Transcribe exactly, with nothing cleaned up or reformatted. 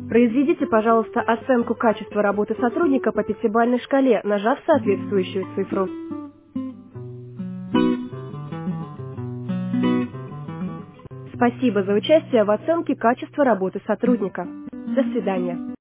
Произведите, пожалуйста, оценку качества работы сотрудника по пятибалльной шкале, нажав соответствующую цифру. Спасибо за участие в оценке качества работы сотрудника. До свидания.